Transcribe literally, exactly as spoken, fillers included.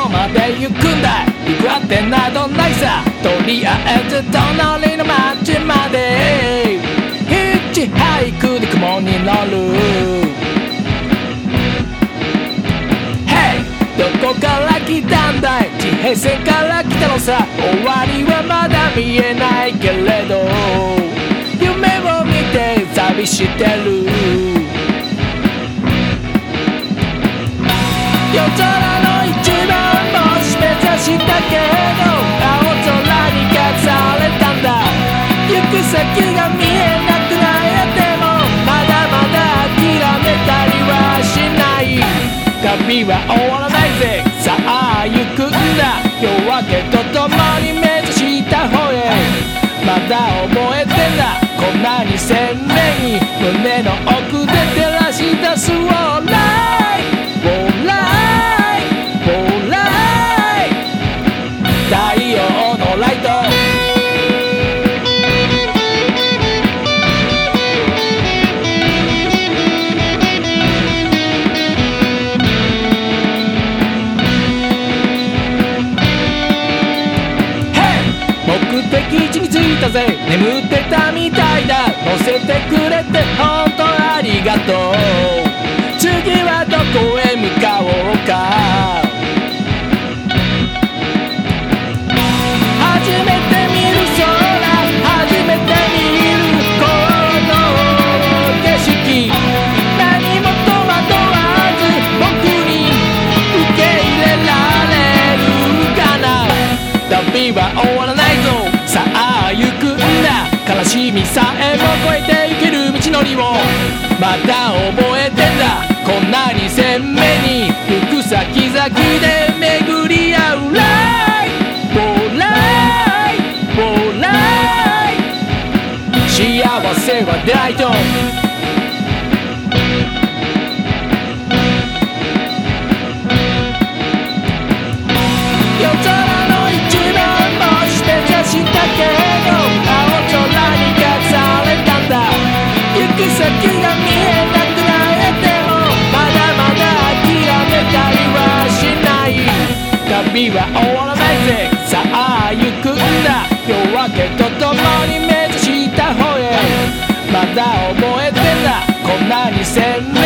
まで行くんだい行くあてなどないさとりあえず隣の町までヒッチハイクで雲に乗るどこから来たんだい地平線から来たのさ終わりはまだ見えないけれど夢を見て旅してる夜空の一番星目指したけど青空に隠されたんだ行く先が見えなくなってもまだまだ諦めたりはしない旅は終わらないぜさあ行くんだ夜明けとともに目指した方へまだ覚えてんだこんなに鮮明に胸の奥で照らし出すオーライオーライオーライ太陽のライト目的地に着いたぜ眠ってたみたいだ乗せてくれてほんとありがとう次はどこへ向かおうか初めて見る空初めて見るこの景色何も戸惑わず僕に受け入れられるかな旅は終わらないぞさあ行くんだ悲しみさえも越えていける道のりをまだ覚えてんだこんなに鮮明に行く先々で巡り合うライボーライボーライ幸せはデライト夜空の一番星目指したけど青空に隠されたんだ行く先が見えなくなってもまだまだ諦めたりはしない旅は終わらないぜさあ行くんだ夜明けとともに目指した方へまだ覚えてんだこんなに鮮明